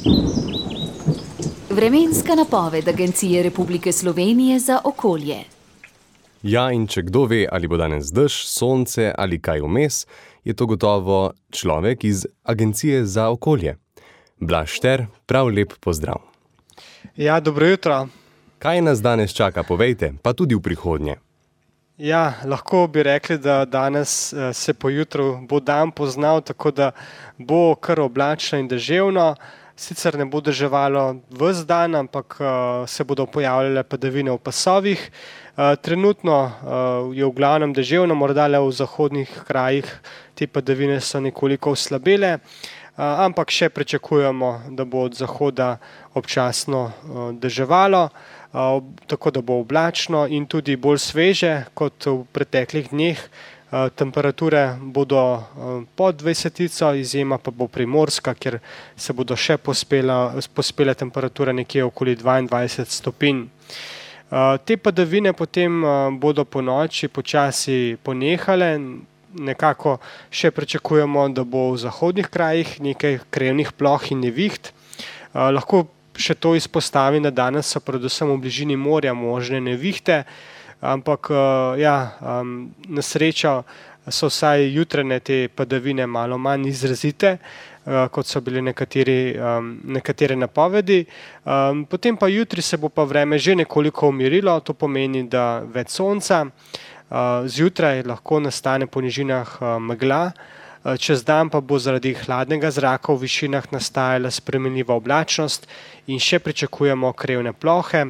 Vremenska napoved Agencije Republike Slovenije za okolje. Ja, in če kdo ve, ali bo danes dež, sonce ali kaj vmes, je to gotovo človek iz Agencije za okolje. Blaž Šter, prav lep pozdrav. Ja, dobro jutro. Kaj nas danes čaka, povejte, pa tudi v prihodnje. Ja, lahko bi rekli, da danes se po jutru bo dan poznal, tako da bo kar oblačno in deževno. Sicer ne bo deževalo ves dan, ampak se bodo pojavljale padavine v pasovih. Trenutno je v glavnem deževno, morda le v zahodnih krajih te padavine so nekoliko oslabele, ampak še pričakujemo, da bo od zahoda občasno deževalo, tako da bo oblačno in tudi bolj sveže kot v preteklih dneh. Temperature bodo pod 20, izjema pa bo Primorska, kjer se bodo še pospele temperature nekje okoli 22 stopinj. Te padavine potem bodo po noči počasi ponehale, nekako še pričakujemo, da bo v zahodnih krajih nekaj krevnih ploh in neviht. Lahko še to izpostavim, da danes so predvsem v bližini morja možne nevihte, ampak na srečo so vsaj jutranje te padavine malo manj izrazite, kot so bile nekatere napovedi. Potem pa jutri se bo pa vreme že nekoliko umirilo, to pomeni, da več sonca. Zjutraj lahko nastane po nižinah megla, čez dan pa bo zaradi hladnega zraka v višinah nastajala spremenljiva oblačnost in še pričakujemo krevne plohe.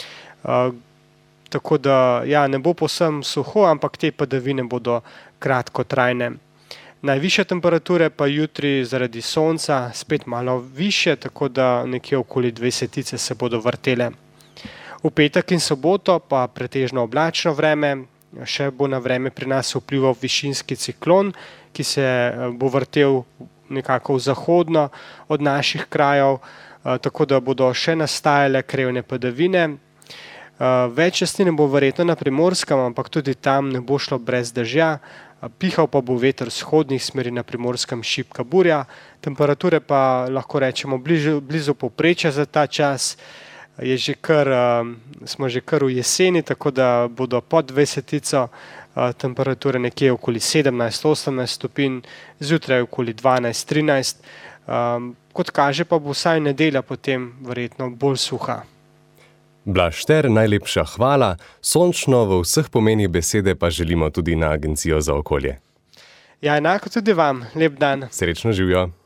Tako da ne bo povsem suho, ampak te padavine bodo kratkotrajne. Najvišje temperature pa jutri zaradi sonca spet malo višje, tako da nekje okoli 20 se bodo vrtele. V petek in soboto pa pretežno oblačno vreme, še bo na vreme pri nas vplival višinski ciklon, ki se bo vrtel nekako v zahodno od naših krajev, tako da bodo še nastajale krevne padavine. Več jasnine bo verjetno na Primorskem, ampak tudi tam ne bo šlo brez dežja. Pihal pa bo veter vzhodnih smeri, na Primorskem šibka burja. Temperature pa lahko rečemo blizu povprečja za ta čas. Smo že kar v jeseni, tako da bodo pod 20 temperature nekje okoli 17-18 stopinj, zjutraj okoli 12-13. Kot kaže pa bo vsaj nedelja potem verjetno bolj suha. Blaž Šter, najlepša hvala. Sončno v vseh pomenih besede pa želimo tudi na Agencijo za okolje. Ja, enako tudi vam. Lep dan. Srečno živjo.